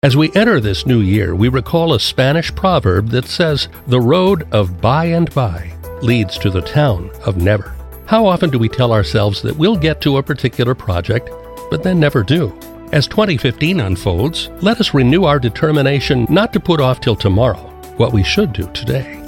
As we enter this new year, we recall a Spanish proverb that says, "The road of by and by leads to the town of never." How often do we tell ourselves that we'll get to a particular project, but then never do? As 2015 unfolds, let us renew our determination not to put off till tomorrow what we should do today.